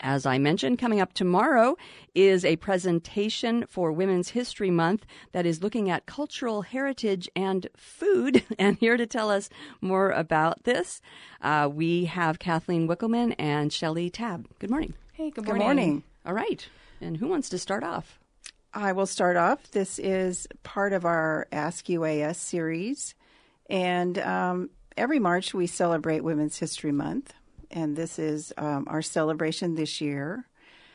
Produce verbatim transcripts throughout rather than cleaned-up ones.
As I mentioned, coming up tomorrow is a presentation for Women's History Month that is looking at cultural heritage and food. And here to tell us more about this, uh, we have Kathleen Wickelman and Shelley Tabb. Good morning. Hey, good Good morning. morning. All right. And who wants to start off? I will start off. This is part of our Ask U A S series. And um, every March we celebrate Women's History Month. And this is um, our celebration this year.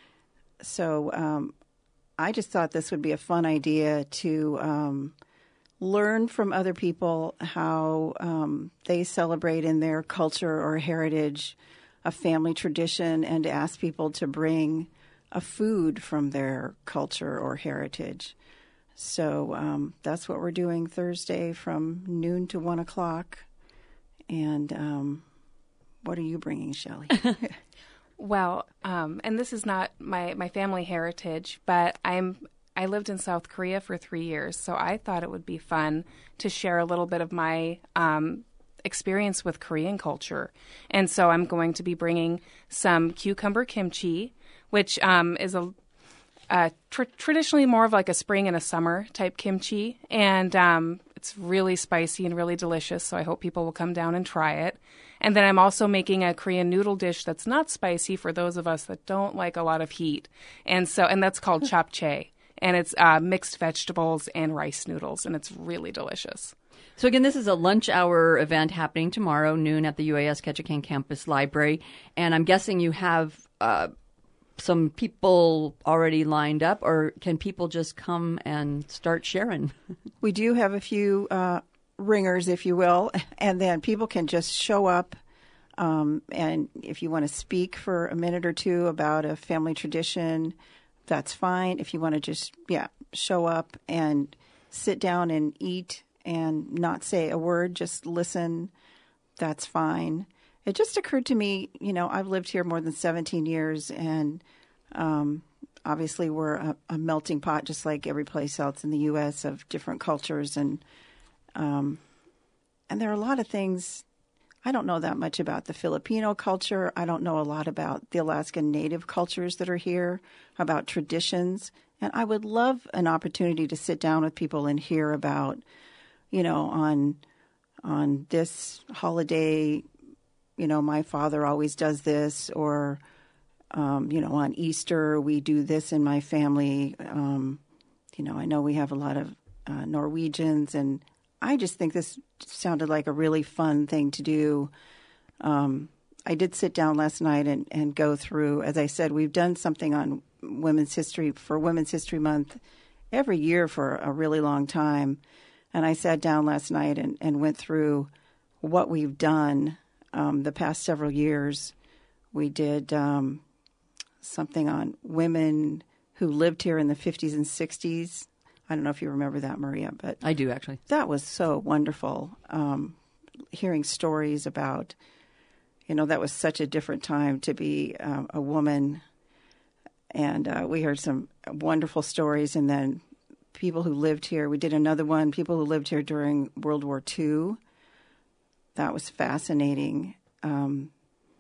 So um, I just thought this would be a fun idea to um, learn from other people how um, they celebrate in their culture or heritage a family tradition, and to ask people to bring a food from their culture or heritage. So um, that's what we're doing Thursday from noon to one o'clock. And um, what are you bringing, Shelley? Well, um, and this is not my, my family heritage, but I'm I lived in South Korea for three years, so I thought it would be fun to share a little bit of my um, experience with Korean culture. And so I'm going to be bringing some cucumber kimchi, which um, is a uh, tr- traditionally more of like a spring and a summer type kimchi. And um, it's really spicy and really delicious, so I hope people will come down and try it. And then I'm also making a Korean noodle dish that's not spicy for those of us that don't like a lot of heat. And so, and that's called japchae. And it's uh, mixed vegetables and rice noodles, and it's really delicious. So again, this is a lunch hour event happening tomorrow, noon at the U A S Ketchikan Campus Library. And I'm guessing you have uh, some people already lined up, or can people just come and start sharing? We do have a few uh, ringers, if you will, and then people can just show up. Um, and if you want to speak for a minute or two about a family tradition, that's fine. If you want to just, yeah, show up and sit down and eat and not say a word, just listen, that's fine. It just occurred to me, you know, I've lived here more than seventeen years, and um, obviously we're a, a melting pot, just like every place else in the U S, of different cultures. And um, and there are a lot of things. I don't know that much about the Filipino culture. I don't know a lot about the Alaskan Native cultures that are here, about traditions. And I would love an opportunity to sit down with people and hear about, you know, on on this holiday, you know, my father always does this, or, um, you know, on Easter we do this in my family. Um, you know, I know we have a lot of uh, Norwegians, and I just think this sounded like a really fun thing to do. Um, I did sit down last night and, and go through, as I said, we've done something on women's history for Women's History Month every year for a really long time. And I sat down last night and, and went through what we've done um, the past several years. We did um, something on women who lived here in the fifties and sixties. I don't know if you remember that, Maria, but I do, actually. That was so wonderful. Um, hearing stories about, you know, that was such a different time to be uh, a woman. And uh, we heard some wonderful stories. And then people who lived here. We did another one, people who lived here during World War Two. That was fascinating. Um,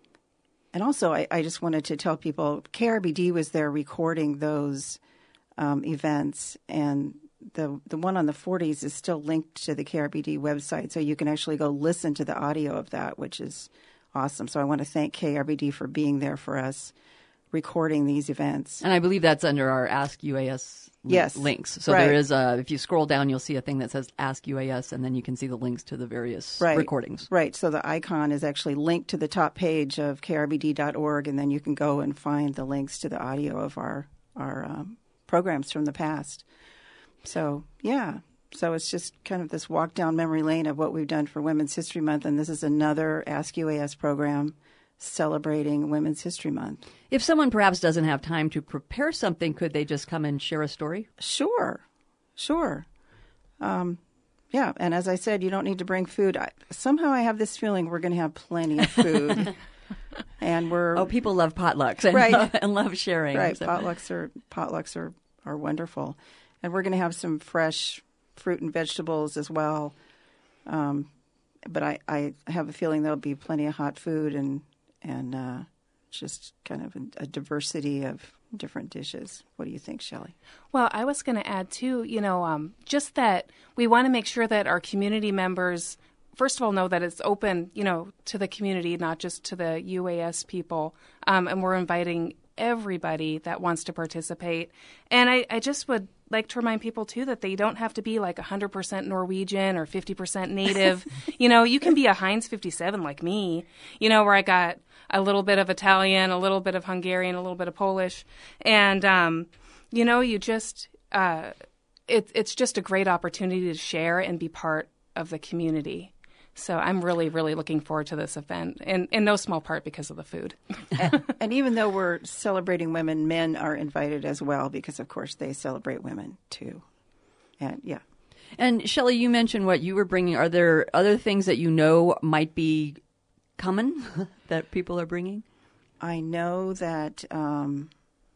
and also, I, I just wanted to tell people, K R B D was there recording those Um, events, and the the one on the forties is still linked to the K R B D website, so you can actually go listen to the audio of that, which is awesome. So I want to thank K R B D for being there for us, recording these events. And I believe that's under our Ask U A S yes. links. So right. there is a, if you scroll down, you'll see a thing that says Ask U A S, and then you can see the links to the various right. recordings. Right. So the icon is actually linked to the top page of K R B D dot org, and then you can go and find the links to the audio of our our um, programs from the past. So, yeah. So it's just kind of this walk down memory lane of what we've done for Women's History Month, and this is another Ask U A S program celebrating Women's History Month. If someone perhaps doesn't have time to prepare something, could they just come and share a story? Sure. Sure. Um, yeah, and as I said, you don't need to bring food. I, somehow I have this feeling we're going to have plenty of food. And we're oh, people love potlucks and, right. love, and love sharing. Right, so. potlucks are potlucks are, are wonderful, and we're going to have some fresh fruit and vegetables as well. Um, but I, I have a feeling there'll be plenty of hot food and and uh, just kind of a, a diversity of different dishes. What do you think, Shelley? Well, I was going to add, too, you know, um, just that we want to make sure that our community members, first of all, know that it's open, you know, to the community, not just to the U A S people. Um, and we're inviting everybody that wants to participate. And I, I just would like to remind people, too, that they don't have to be like one hundred percent Norwegian or fifty percent native. You know, you can be a Heinz fifty-seven like me, you know, where I got a little bit of Italian, a little bit of Hungarian, a little bit of Polish. And, um, you know, you just, uh, it, it's just a great opportunity to share and be part of the community. So I'm really, really looking forward to this event, in, in no small part because of the food. and, and even though we're celebrating women, men are invited as well because, of course, they celebrate women, too. And, yeah. And, Shelley, you mentioned what you were bringing. Are there other things that you know might be coming that people are bringing? I know that, um,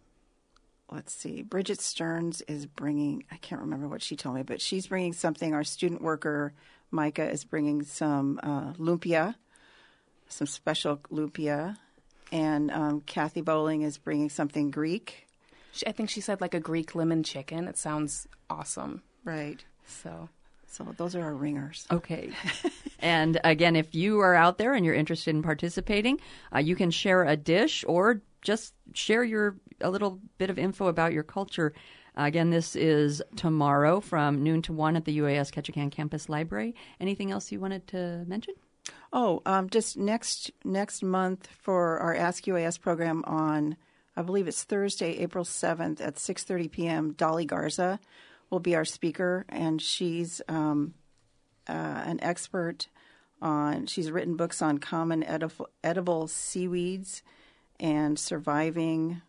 let's see, Bridget Stearns is bringing, I can't remember what she told me, but she's bringing something. Our student worker, Micah, is bringing some uh, lumpia, some special lumpia. And um, Kathy Bowling is bringing something Greek. She, I think she said like a Greek lemon chicken. It sounds awesome. Right. So... So those are our ringers. Okay. And again, if you are out there and you're interested in participating, uh, you can share a dish or just share your a little bit of info about your culture. Uh, again, this is tomorrow from noon to one at the U A S Ketchikan Campus Library. Anything else you wanted to mention? Oh, um, just next next month for our Ask U A S program on, I believe it's Thursday, April seventh at six thirty p.m., Dolly Garza will be our speaker, and she's um, uh, an expert on, she's written books on common edible, edible seaweeds and surviving.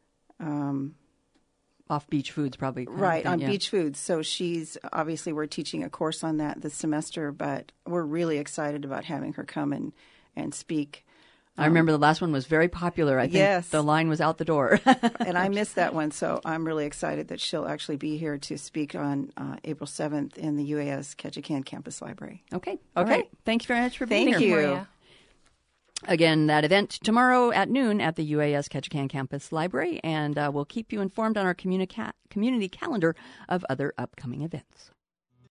Um, Off-beach foods, probably. Right, thing, on yeah. beach foods. So she's, obviously we're teaching a course on that this semester, but we're really excited about having her come and, and speak. I remember the last one was very popular. I think Yes. the line was out the door. And I missed that one, so I'm really excited that she'll actually be here to speak on uh, April seventh in the U A S Ketchikan Campus Library. Okay. All Okay. right. Thank you very much for being Thank here. you. Maria. Again, that event tomorrow at noon at the U A S Ketchikan Campus Library, and uh, we'll keep you informed on our communi- community calendar of other upcoming events.